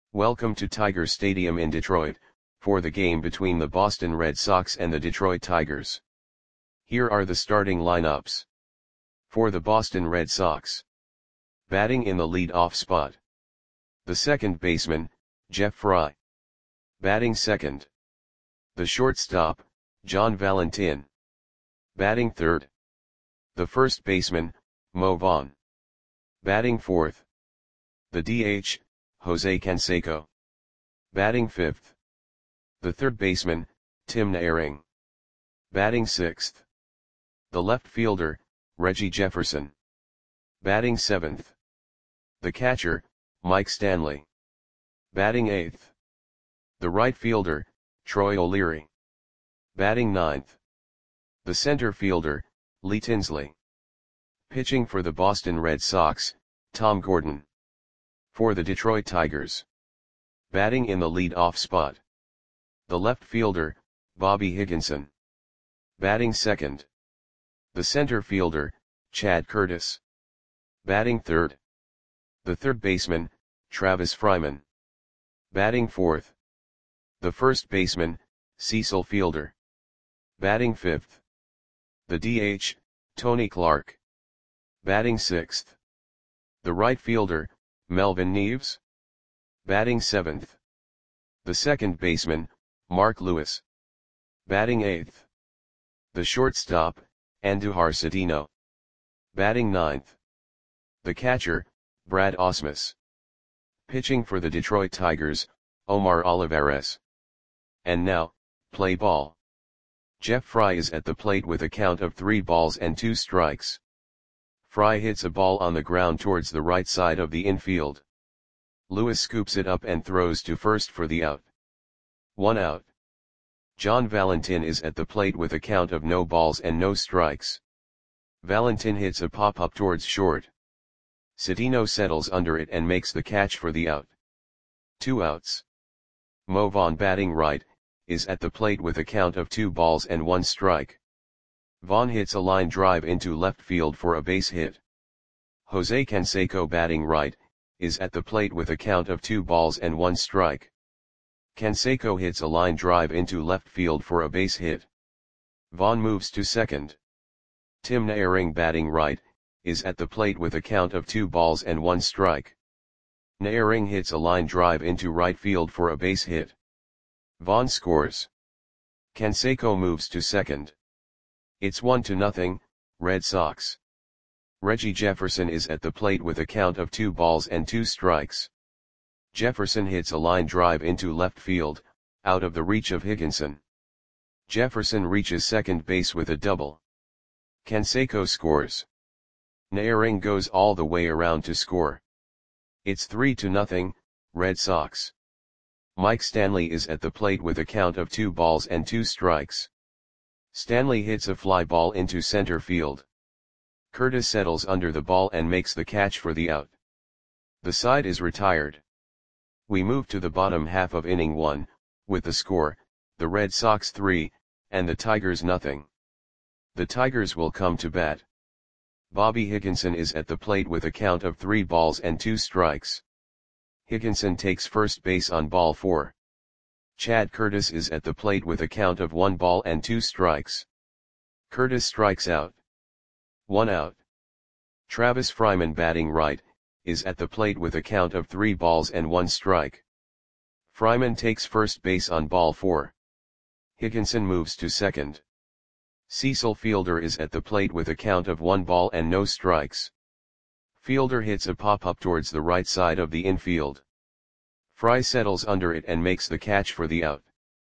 Welcome to Tiger Stadium in Detroit, for the game between the Boston Red Sox and the Detroit Tigers. Here are the starting lineups. For the Boston Red Sox. Batting in the lead-off spot. The second baseman, Jeff Frye. Batting second. The shortstop, John Valentin. Batting third. The first baseman, Mo Vaughn. Batting fourth. The DH, Jose Canseco. Batting fifth. The third baseman, Tim Naehring. Batting sixth. The left fielder, Reggie Jefferson. Batting seventh. The catcher, Mike Stanley. Batting eighth. The right fielder, Troy O'Leary. Batting ninth. The center fielder, Lee Tinsley. Pitching for the Boston Red Sox, Tom Gordon. For the Detroit Tigers. Batting in the lead-off spot. The left fielder, Bobby Higginson. Batting second. The center fielder, Chad Curtis. Batting third. The third baseman, Travis Fryman. Batting fourth. The first baseman, Cecil Fielder. Batting fifth. The DH, Tony Clark. Batting sixth. The right fielder, Melvin Neves. Batting seventh. The second baseman, Mark Lewis. Batting eighth. The shortstop, Andujar Cedeno. Batting ninth. The catcher, Brad Ausmus. Pitching for the Detroit Tigers, Omar Olivares. And now, play ball. Jeff Frye is at the plate with a count of 3 balls and 2 strikes. Frye hits a ball on the ground towards the right side of the infield. Lewis scoops it up and throws to first for the out. 1 out. John Valentin is at the plate with a count of no balls and no strikes. Valentin hits a pop-up towards short. Cedeno settles under it and makes the catch for the out. 2 outs. Mo Vaughn, batting right, is at the plate with a count of 2 balls and 1 strike. Vaughn hits a line drive into left field for a base hit. Jose Canseco, batting right, is at the plate with a count of 2 balls and 1 strike. Canseco hits a line drive into left field for a base hit. Vaughn moves to second. Tim Naehring, batting right, is at the plate with a count of 2 balls and 1 strike. Naehring hits a line drive into right field for a base hit. Vaughn scores. Canseco moves to second. It's 1-0, Red Sox. Reggie Jefferson is at the plate with a count of 2 balls and 2 strikes. Jefferson hits a line drive into left field, out of the reach of Higginson. Jefferson reaches second base with a double. Canseco scores. Naehring goes all the way around to score. It's 3-0, Red Sox. Mike Stanley is at the plate with a count of 2 balls and 2 strikes. Stanley hits a fly ball into center field. Curtis settles under the ball and makes the catch for the out. The side is retired. We move to the bottom half of inning 1, with the score, the Red Sox 3, and the Tigers 0. The Tigers will come to bat. Bobby Higginson is at the plate with a count of 3 balls and 2 strikes. Higginson takes first base on ball 4. Chad Curtis is at the plate with a count of 1 ball and 2 strikes. Curtis strikes out. 1 out. Travis Fryman, batting right, is at the plate with a count of 3 balls and 1 strike. Fryman takes first base on ball 4. Higginson moves to second. Cecil Fielder is at the plate with a count of 1 ball and no strikes. Fielder hits a pop-up towards the right side of the infield. Frye settles under it and makes the catch for the out.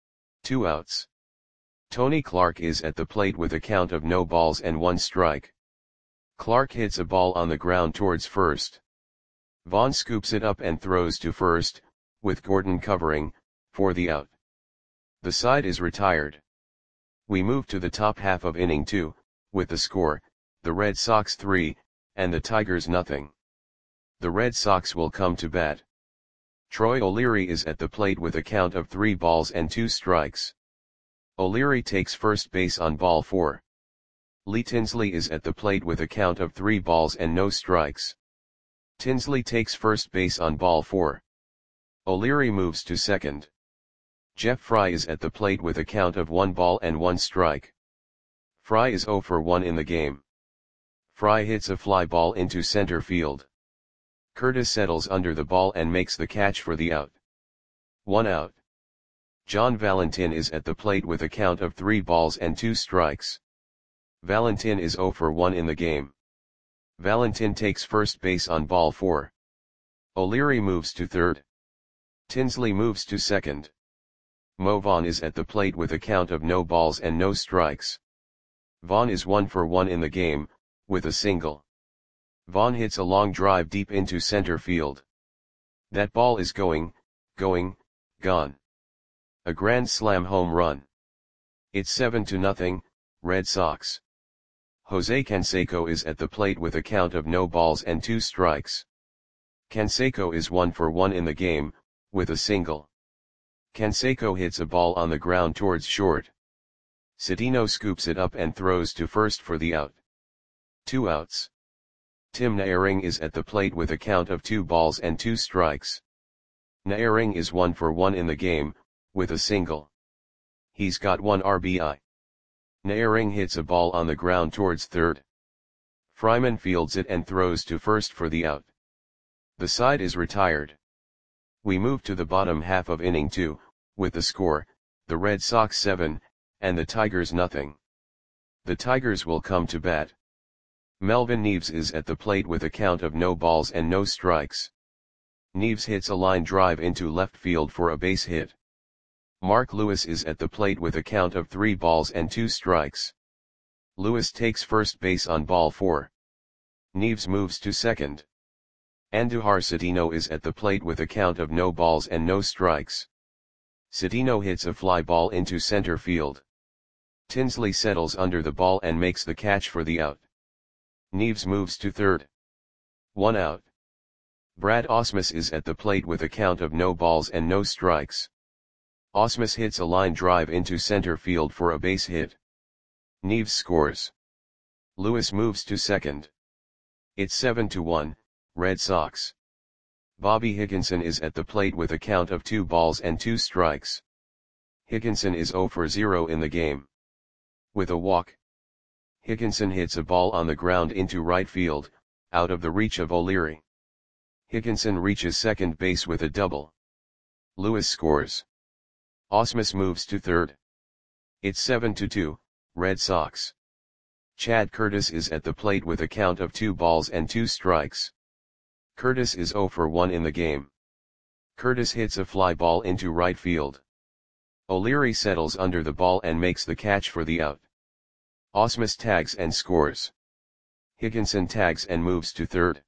2 outs. Tony Clark is at the plate with a count of no balls and 1 strike. Clark hits a ball on the ground towards first. Vaughn scoops it up and throws to first, with Gordon covering, for the out. The side is retired. We move to the top half of inning 2, with the score, the Red Sox 3, and the Tigers 0. The Red Sox will come to bat. Troy O'Leary is at the plate with a count of 3 balls and 2 strikes. O'Leary takes first base on ball 4. Lee Tinsley is at the plate with a count of 3 balls and no strikes. Tinsley takes first base on ball 4. O'Leary moves to second. Jeff Fry is at the plate with a count of 1 ball and 1 strike. Fry is 0 for 1 in the game. Fry hits a fly ball into center field. Curtis settles under the ball and makes the catch for the out. 1 out. John Valentin is at the plate with a count of 3 balls and 2 strikes. Valentin is 0 for 1 in the game. Valentin takes first base on ball 4. O'Leary moves to third. Tinsley moves to second. Mo Vaughn is at the plate with a count of no balls and no strikes. Vaughn is 1 for 1 in the game, with a single. Vaughn hits a long drive deep into center field. That ball is going, gone. A grand slam home run. It's 7-0, Red Sox. Jose Canseco is at the plate with a count of no balls and 2 strikes. Canseco is 1 for 1 in the game, with a single. Canseco hits a ball on the ground towards short. Cedeno scoops it up and throws to first for the out. 2 outs. Tim Naehring is at the plate with a count of 2 balls and 2 strikes. Naehring is 1 for 1 in the game, with a single. He's got 1 RBI. Naehring hits a ball on the ground towards third. Fryman fields it and throws to first for the out. The side is retired. We move to the bottom half of inning 2, with the score, the Red Sox 7, and the Tigers nothing. The Tigers will come to bat. Melvin Neves is at the plate with a count of no balls and no strikes. Neves hits a line drive into left field for a base hit. Mark Lewis is at the plate with a count of 3 balls and 2 strikes. Lewis takes first base on ball 4. Neves moves to second. Andujar Cedeno is at the plate with a count of no balls and no strikes. Cedeno hits a fly ball into center field. Tinsley settles under the ball and makes the catch for the out. Neves moves to third. 1 out. Brad Ausmus is at the plate with a count of no balls and no strikes. Ausmus hits a line drive into center field for a base hit. Neves scores. Lewis moves to second. It's 7-1, Red Sox. Bobby Higginson is at the plate with a count of 2 balls and 2 strikes. Higginson is 0 for 0 in the game. With a walk. Higginson hits a ball on the ground into right field, out of the reach of O'Leary. Higginson reaches second base with a double. Lewis scores. Ausmus moves to third. It's 7-2, Red Sox. Chad Curtis is at the plate with a count of 2 balls and 2 strikes. Curtis is 0 for 1 in the game. Curtis hits a fly ball into right field. O'Leary settles under the ball and makes the catch for the out. Ausmus tags and scores. Higginson tags and moves to third.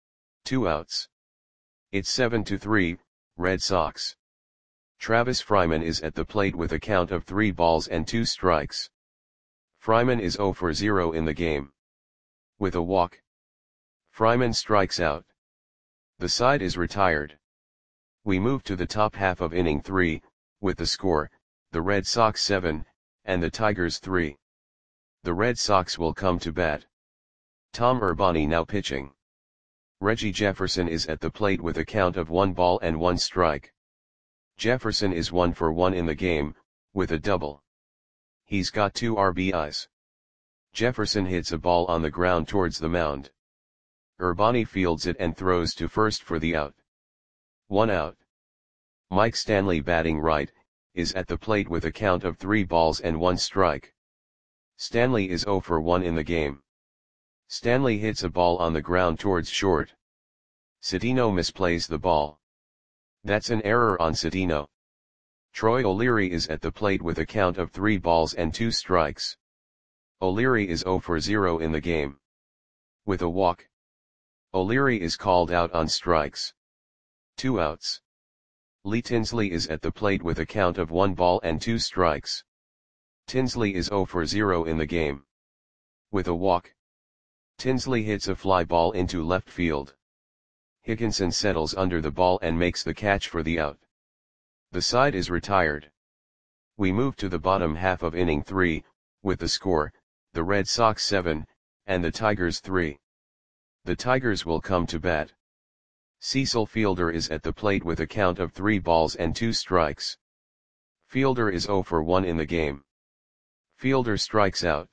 2 outs. It's 7-3, Red Sox. Travis Fryman is at the plate with a count of 3 balls and 2 strikes. Fryman is 0 for 0 in the game. With a walk. Fryman strikes out. The side is retired. We move to the top half of inning 3, with the score, the Red Sox 7, and the Tigers 3. The Red Sox will come to bat. Tom Urbani now pitching. Reggie Jefferson is at the plate with a count of 1 ball and 1 strike. Jefferson is 1 for 1 in the game, with a double. He's got 2 RBIs. Jefferson hits a ball on the ground towards the mound. Urbani fields it and throws to first for the out. 1 out. Mike Stanley batting right, is at the plate with a count of 3 balls and 1 strike. Stanley is 0 for 1 in the game. Stanley hits a ball on the ground towards short. Cedeno misplays the ball. That's an error on Cedeno. Troy O'Leary is at the plate with a count of 3 balls and 2 strikes. O'Leary is 0 for 0 in the game. With a walk. O'Leary is called out on strikes. 2 outs. Lee Tinsley is at the plate with a count of 1 ball and 2 strikes. Tinsley is 0 for 0 in the game. With a walk. Tinsley hits a fly ball into left field. Higginson settles under the ball and makes the catch for the out. The side is retired. We move to the bottom half of inning 3, with the score, the Red Sox 7, and the Tigers 3. The Tigers will come to bat. Cecil Fielder is at the plate with a count of 3 balls and 2 strikes. Fielder is 0 for 1 in the game. Fielder strikes out.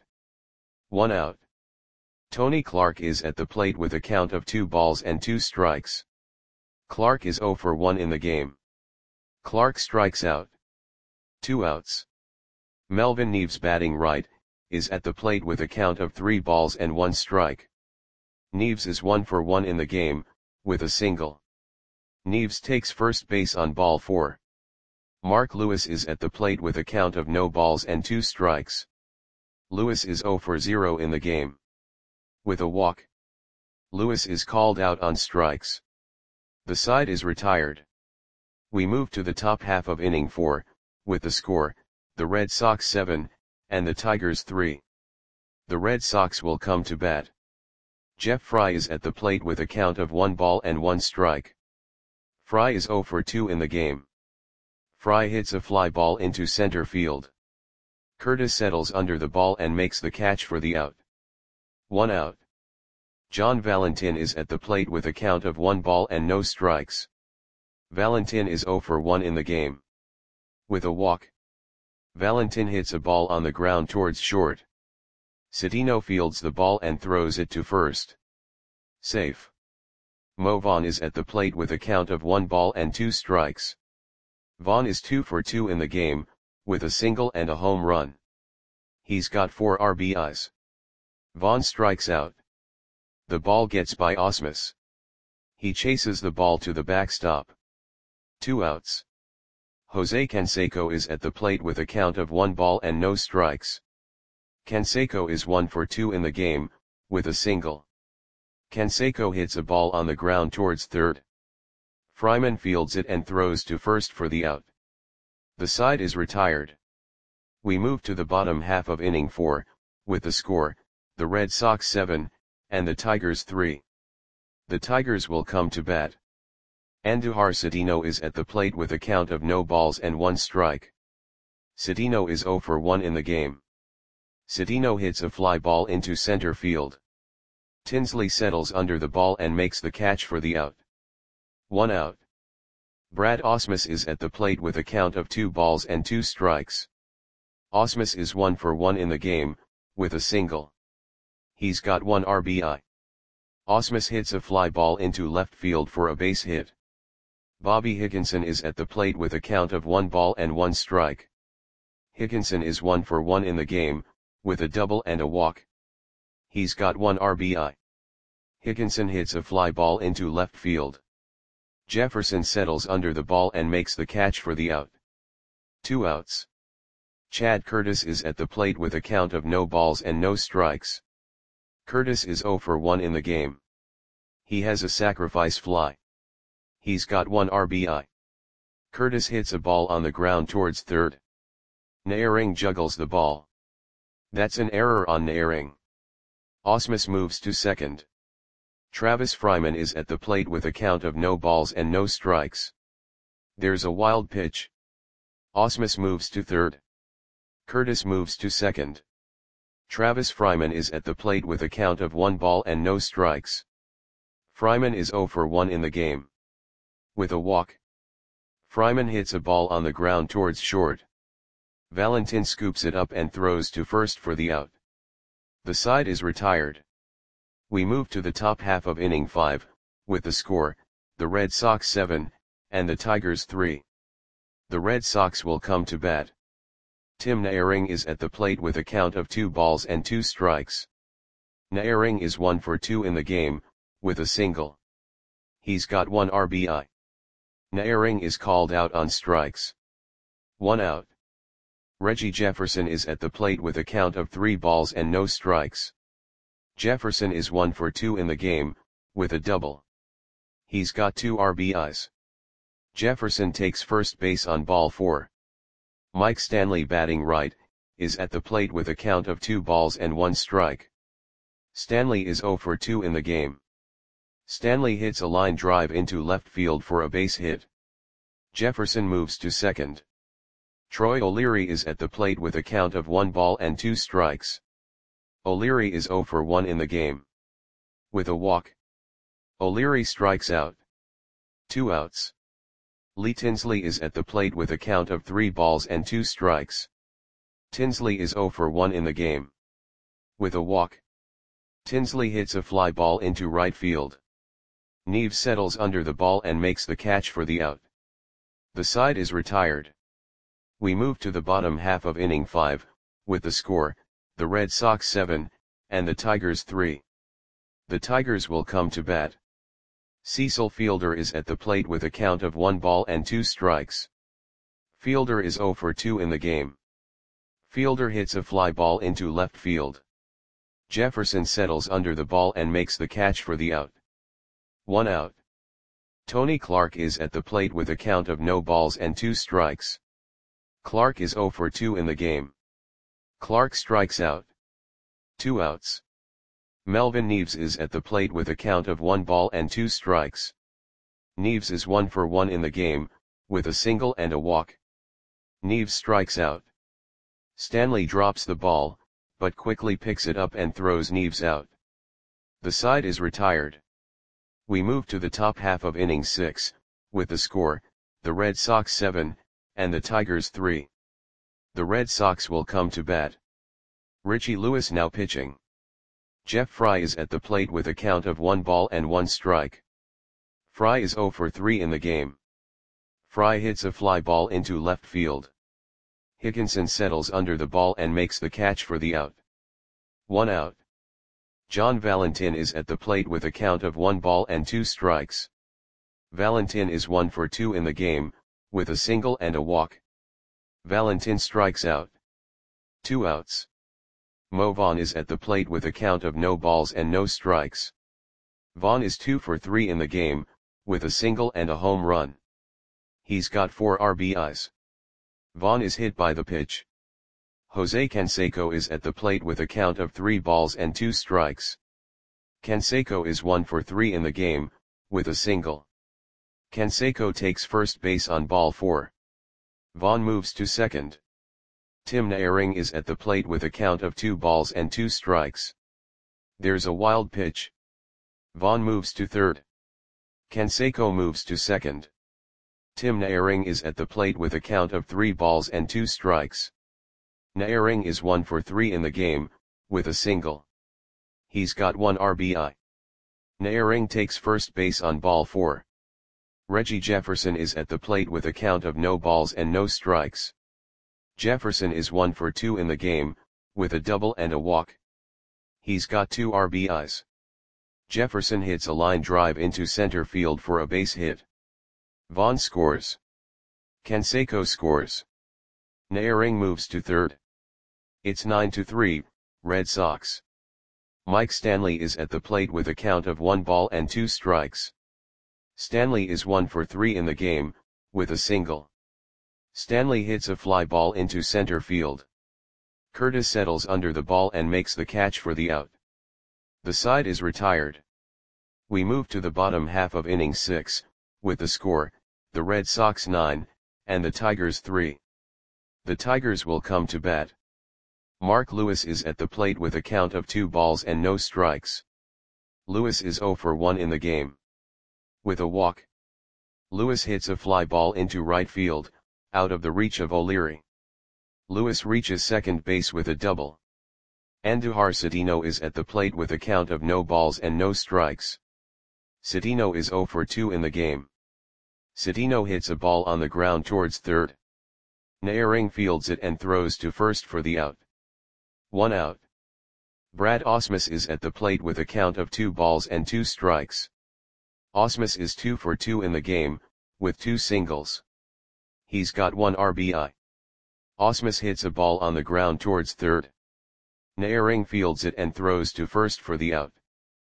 1 out. Tony Clark is at the plate with a count of 2 balls and 2 strikes. Clark is 0 for 1 in the game. Clark strikes out. 2 outs. Melvin Neves, batting right, is at the plate with a count of 3 balls and 1 strike. Neves is 1 for 1 in the game, with a single. Neves takes first base on ball 4. Mark Lewis is at the plate with a count of no balls and 2 strikes. Lewis is 0 for 0 in the game. With a walk. Lewis is called out on strikes. The side is retired. We move to the top half of inning 4, with the score, the Red Sox 7, and the Tigers 3. The Red Sox will come to bat. Jeff Fry is at the plate with a count of 1 ball and 1 strike. Fry is 0 for 2 in the game. Fry hits a fly ball into center field. Curtis settles under the ball and makes the catch for the out. 1 out. John Valentin is at the plate with a count of 1 ball and no strikes. Valentin is 0 for 1 in the game. With a walk. Valentin hits a ball on the ground towards short. Cedeno fields the ball and throws it to first. Safe. Mo Vaughn is at the plate with a count of 1 ball and 2 strikes. Vaughn is 2 for 2 in the game, with a single and a home run. He's got 4 RBIs. Vaughn strikes out. The ball gets by Ausmus. He chases the ball to the backstop. 2 outs. Jose Canseco is at the plate with a count of 1 ball and no strikes. Canseco is 1 for 2 in the game, with a single. Canseco hits a ball on the ground towards third. Fryman fields it and throws to first for the out. The side is retired. We move to the bottom half of inning 4, with the score, the Red Sox 7, and the Tigers 3. The Tigers will come to bat. Andujar Cedeno is at the plate with a count of no balls and 1 strike. Cedeno is 0 for 1 in the game. Cedeno hits a fly ball into center field. Tinsley settles under the ball and makes the catch for the out. 1 out. Brad Ausmus is at the plate with a count of 2 balls and 2 strikes. Ausmus is 1 for 1 in the game, with a single. He's got 1 RBI. Ausmus hits a fly ball into left field for a base hit. Bobby Higginson is at the plate with a count of 1 ball and 1 strike. Higginson is 1 for 1 in the game, with a double and a walk. He's got 1 RBI. Higginson hits a fly ball into left field. Jefferson settles under the ball and makes the catch for the out. 2 outs. Chad Curtis is at the plate with a count of no balls and no strikes. Curtis is 0 for 1 in the game. He has a sacrifice fly. He's got 1 RBI. Curtis hits a ball on the ground towards third. Naehring juggles the ball. That's an error on Naehring. Ausmus moves to second. Travis Fryman is at the plate with a count of no balls and no strikes. There's a wild pitch. Ausmus moves to third. Curtis moves to second. Travis Fryman is at the plate with a count of 1 ball and no strikes. Fryman is 0 for 1 in the game. With a walk. Fryman hits a ball on the ground towards short. Valentin scoops it up and throws to first for the out. The side is retired. We move to the top half of inning 5, with the score, the Red Sox 7, and the Tigers 3. The Red Sox will come to bat. Tim Naehring is at the plate with a count of 2 balls and 2 strikes. Naehring is 1 for 2 in the game, with a single. He's got 1 RBI. Naehring is called out on strikes. 1 out. Reggie Jefferson is at the plate with a count of 3 balls and no strikes. Jefferson is 1 for 2 in the game, with a double. He's got 2 RBIs. Jefferson takes first base on ball 4. Mike Stanley, batting right, is at the plate with a count of 2 balls and 1 strike. Stanley is 0 for 2 in the game. Stanley hits a line drive into left field for a base hit. Jefferson moves to second. Troy O'Leary is at the plate with a count of 1 ball and 2 strikes. O'Leary is 0 for 1 in the game. With a walk. O'Leary strikes out. 2 outs. Lee Tinsley is at the plate with a count of 3 balls and 2 strikes. Tinsley is 0 for 1 in the game. With a walk, Tinsley hits a fly ball into right field. Neves settles under the ball and makes the catch for the out. The side is retired. We move to the bottom half of inning 5, with the score, the Red Sox 7, and the Tigers 3. The Tigers will come to bat. Cecil Fielder is at the plate with a count of 1 ball and 2 strikes. Fielder is 0 for 2 in the game. Fielder hits a fly ball into left field. Jefferson settles under the ball and makes the catch for the out. 1 out. Tony Clark is at the plate with a count of no balls and 2 strikes. Clark is 0 for 2 in the game. Clark strikes out. 2 outs. Melvin Neves is at the plate with a count of 1 ball and 2 strikes. Neves is 1 for 1 in the game, with a single and a walk. Neves strikes out. Stanley drops the ball, but quickly picks it up and throws Neves out. The side is retired. We move to the top half of inning 6, with the score, the Red Sox 7, and the Tigers 3. The Red Sox will come to bat. Richie Lewis now pitching. Jeff Fry is at the plate with a count of 1 ball and 1 strike. Fry is 0 for 3 in the game. Fry hits a fly ball into left field. Hickinson settles under the ball and makes the catch for the out. 1 out. John Valentin is at the plate with a count of 1 ball and 2 strikes. Valentin is 1 for 2 in the game, with a single and a walk. Valentin strikes out. 2 outs. Mo Vaughn is at the plate with a count of no balls and no strikes. Vaughn is 2 for 3 in the game, with a single and a home run. He's got 4 RBIs. Vaughn is hit by the pitch. Jose Canseco is at the plate with a count of 3 balls and 2 strikes. Canseco is 1 for 3 in the game, with a single. Canseco takes first base on ball 4. Vaughn moves to second. Tim Naehring is at the plate with a count of 2 balls and 2 strikes. There's a wild pitch. Vaughn moves to third. Canseco moves to second. Tim Naehring is at the plate with a count of 3 balls and 2 strikes. Naehring is 1 for 3 in the game, with a single. He's got 1 RBI. Naehring takes first base on ball 4. Reggie Jefferson is at the plate with a count of no balls and no strikes. Jefferson is 1 for 2 in the game, with a double and a walk. He's got 2 RBIs. Jefferson hits a line drive into center field for a base hit. Vaughn scores. Canseco scores. Naehring moves to third. It's 9-3, Red Sox. Mike Stanley is at the plate with a count of 1 ball and 2 strikes. Stanley is 1 for 3 in the game, with a single. Stanley hits a fly ball into center field. Curtis settles under the ball and makes the catch for the out. The side is retired. We move to the bottom half of inning 6, with the score, the Red Sox 9, and the Tigers 3. The Tigers will come to bat. Mark Lewis is at the plate with a count of 2 balls and no strikes. Lewis is 0 for 1 in the game. With a walk, Lewis hits a fly ball into right field, out of the reach of O'Leary. Lewis reaches second base with a double. Andujar Cedeno is at the plate with a count of no balls and no strikes. Cedeno is 0 for 2 in the game. Cedeno hits a ball on the ground towards third. Naehring fields it and throws to first for the out. 1 out. Brad Ausmus is at the plate with a count of 2 balls and 2 strikes. Ausmus is 2 for 2 in the game, with 2 singles. He's got 1 RBI. Ausmus hits a ball on the ground towards third. Naehring fields it and throws to first for the out.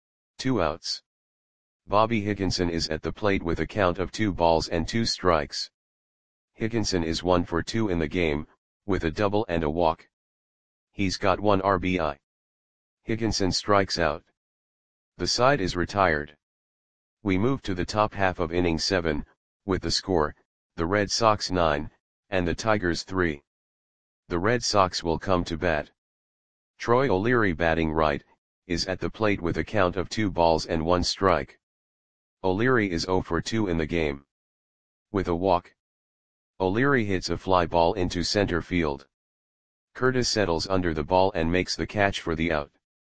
2 outs. Bobby Higginson is at the plate with a count of 2 balls and 2 strikes. Higginson is 1 for 2 in the game, with a double and a walk. He's got 1 RBI. Higginson strikes out. The side is retired. We move to the top half of inning 7, with the score, the Red Sox 9, and the Tigers 3. The Red Sox will come to bat. Troy O'Leary batting right, is at the plate with a count of 2 balls and 1 strike. O'Leary is 0 for 2 in the game. With a walk, O'Leary hits a fly ball into center field. Curtis settles under the ball and makes the catch for the out.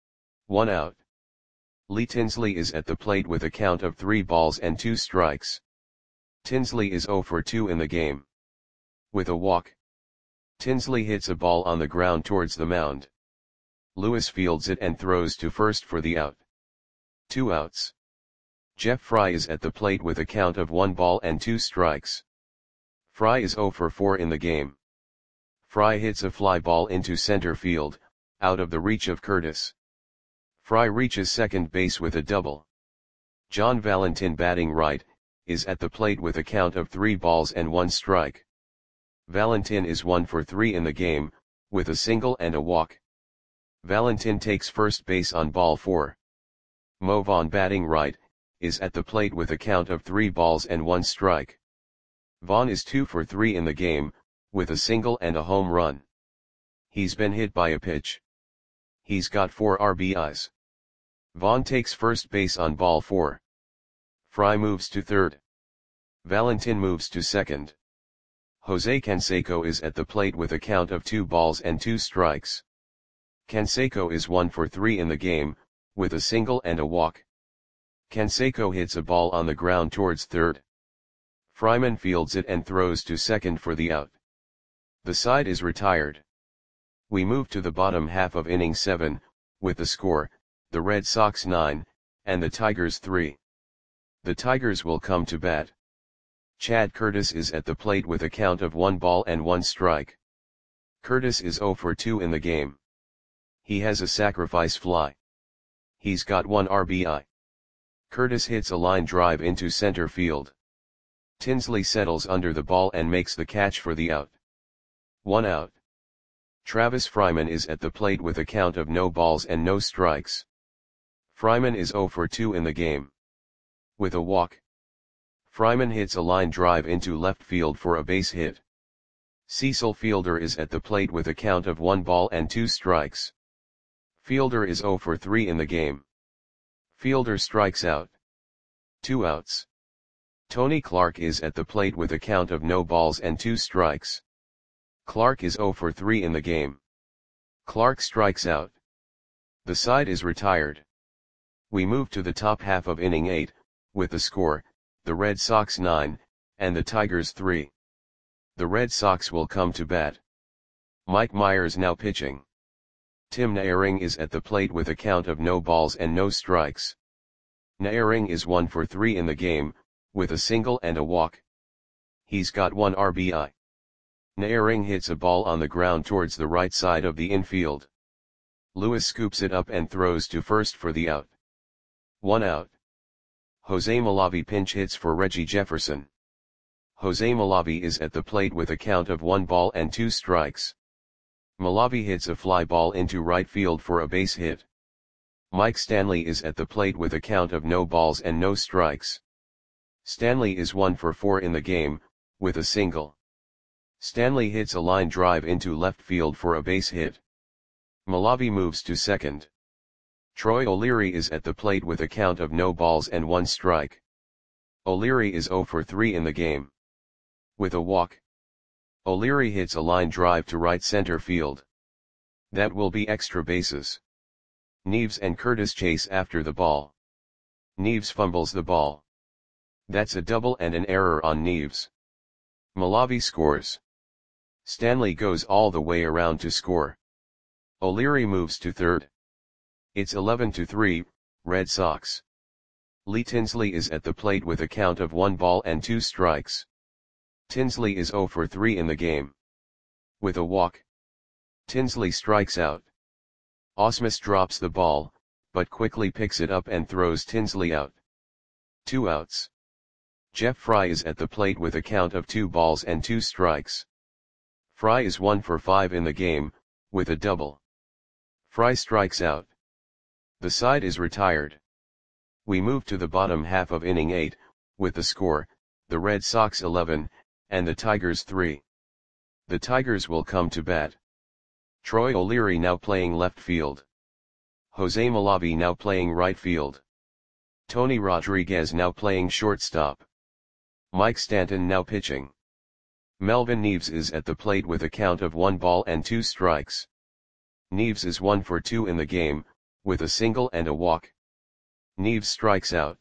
1 out. Lee Tinsley is at the plate with a count of 3 balls and 2 strikes. Tinsley is 0 for 2 in the game. With a walk, Tinsley hits a ball on the ground towards the mound. Lewis fields it and throws to first for the out. 2 outs. Jeff Fry is at the plate with a count of 1 ball and 2 strikes. Fry is 0 for 4 in the game. Fry hits a fly ball into center field, out of the reach of Curtis. Fry reaches second base with a double. John Valentin, batting right, is at the plate with a count of 3 balls and 1 strike. Valentin is 1 for 3 in the game, with a single and a walk. Valentin takes first base on ball 4. Mo Vaughn, batting right, is at the plate with a count of 3 balls and 1 strike. Vaughn is 2 for 3 in the game, with a single and a home run. He's been hit by a pitch. He's got 4 RBIs. Vaughn takes first base on ball 4. Fry moves to third. Valentin moves to second. Jose Canseco is at the plate with a count of 2 balls and 2 strikes. Canseco is 1 for 3 in the game, with a single and a walk. Canseco hits a ball on the ground towards third. Fryman fields it and throws to second for the out. The side is retired. We move to the bottom half of inning 7, with the score, the Red Sox 9, and the Tigers 3. The Tigers will come to bat. Chad Curtis is at the plate with a count of 1 ball and 1 strike. Curtis is 0 for 2 in the game. He has a sacrifice fly. He's got 1 RBI. Curtis hits a line drive into center field. Tinsley settles under the ball and makes the catch for the out. 1 out. Travis Fryman is at the plate with a count of no balls and no strikes. Fryman is 0 for 2 in the game. With a walk, Fryman hits a line drive into left field for a base hit. Cecil Fielder is at the plate with a count of 1 ball and 2 strikes. Fielder is 0 for 3 in the game. Fielder strikes out. 2 outs. Tony Clark is at the plate with a count of no balls and 2 strikes. Clark is 0 for 3 in the game. Clark strikes out. The side is retired. We move to the top half of inning 8, with the score, the Red Sox 9, and the Tigers 3. The Red Sox will come to bat. Mike Myers now pitching. Tim Naehring is at the plate with a count of no balls and no strikes. Naehring is 1 for 3 in the game, with a single and a walk. He's got 1 RBI. Naehring hits a ball on the ground towards the right side of the infield. Lewis scoops it up and throws to first for the out. 1 out. Jose Malavi pinch hits for Reggie Jefferson. Jose Malavi is at the plate with a count of 1 ball and 2 strikes. Malavi hits a fly ball into right field for a base hit. Mike Stanley is at the plate with a count of no balls and no strikes. Stanley is 1 for 4 in the game, with a single. Stanley hits a line drive into left field for a base hit. Malavi moves to second. Troy O'Leary is at the plate with a count of no balls and 1 strike. O'Leary is 0 for 3 in the game. With a walk, O'Leary hits a line drive to right center field. That will be extra bases. Neves and Curtis chase after the ball. Neves fumbles the ball. That's a double and an error on Neves. Malavi scores. Stanley goes all the way around to score. O'Leary moves to third. It's 11-3, Red Sox. Lee Tinsley is at the plate with a count of 1 ball and 2 strikes. Tinsley is 0 for 3 in the game. With a walk, Tinsley strikes out. Ausmus drops the ball, but quickly picks it up and throws Tinsley out. 2 outs. Jeff Fry is at the plate with a count of 2 balls and 2 strikes. Fry is 1 for 5 in the game, with a double. Fry strikes out. The side is retired. We move to the bottom half of inning 8, with the score, the Red Sox 11, and the Tigers 3. The Tigers will come to bat. Troy O'Leary now playing left field. Jose Malavi now playing right field. Tony Rodriguez now playing shortstop. Mike Stanton now pitching. Melvin Neves is at the plate with a count of 1 ball and 2 strikes. Neves is 1 for 2 in the game, with a single and a walk. Neves strikes out.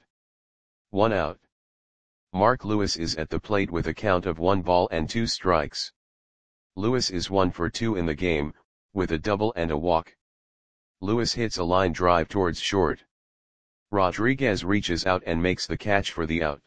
1 out. Mark Lewis is at the plate with a count of 1 ball and 2 strikes. Lewis is 1 for 2 in the game, with a double and a walk. Lewis hits a line drive towards short. Rodriguez reaches out and makes the catch for the out.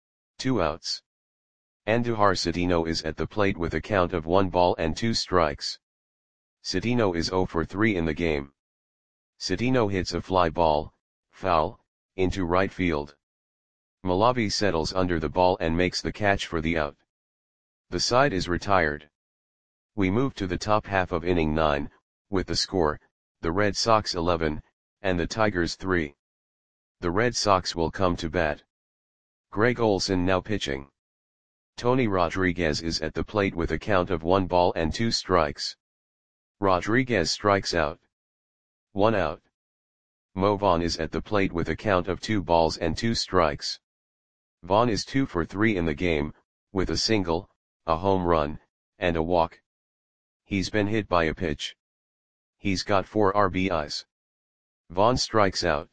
2 outs. Andujar Citino is at the plate with a count of 1 ball and 2 strikes. Citino is 0 for 3 in the game. Citino hits a fly ball, foul, into right field. Malavi settles under the ball and makes the catch for the out. The side is retired. We move to the top half of inning 9, with the score, the Red Sox 11, and the Tigers 3. The Red Sox will come to bat. Greg Olson now pitching. Tony Rodriguez is at the plate with a count of 1 ball and 2 strikes. Rodriguez strikes out. 1 out. Mo Vaughn is at the plate with a count of 2 balls and 2 strikes. Vaughn is 2 for 3 in the game, with a single, a home run, and a walk. He's been hit by a pitch. He's got 4 RBIs. Vaughn strikes out.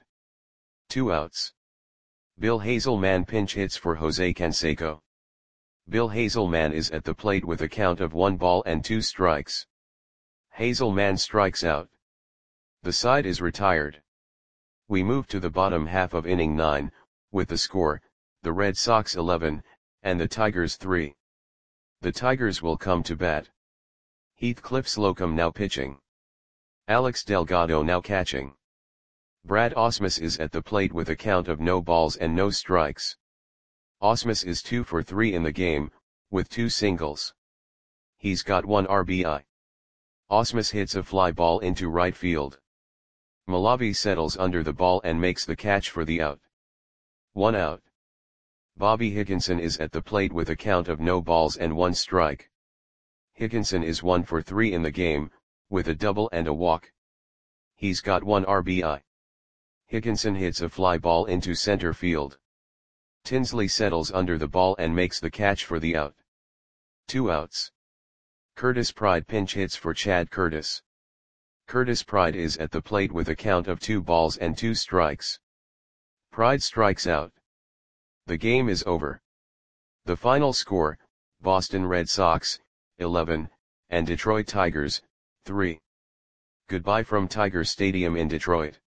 2 outs. Bill Hazelman pinch hits for Jose Canseco. Bill Hazelman is at the plate with a count of 1 ball and 2 strikes. Hazelman strikes out. The side is retired. We move to the bottom half of inning 9, with the score, the Red Sox 11, and the Tigers 3. The Tigers will come to bat. Heathcliff Slocum now pitching. Alex Delgado now catching. Brad Ausmus is at the plate with a count of no balls and no strikes. Ausmus is 2 for 3 in the game, with 2 singles. He's got 1 RBI. Ausmus hits a fly ball into right field. Malavi settles under the ball and makes the catch for the out. 1 out. Bobby Higginson is at the plate with a count of no balls and 1 strike. Higginson is 1 for 3 in the game, with a double and a walk. He's got 1 RBI. Higginson hits a fly ball into center field. Tinsley settles under the ball and makes the catch for the out. 2 outs. Curtis Pride pinch hits for Chad Curtis. Curtis Pride is at the plate with a count of 2 balls and 2 strikes. Pride strikes out. The game is over. The final score, Boston Red Sox, 11, and Detroit Tigers, 3. Goodbye from Tiger Stadium in Detroit.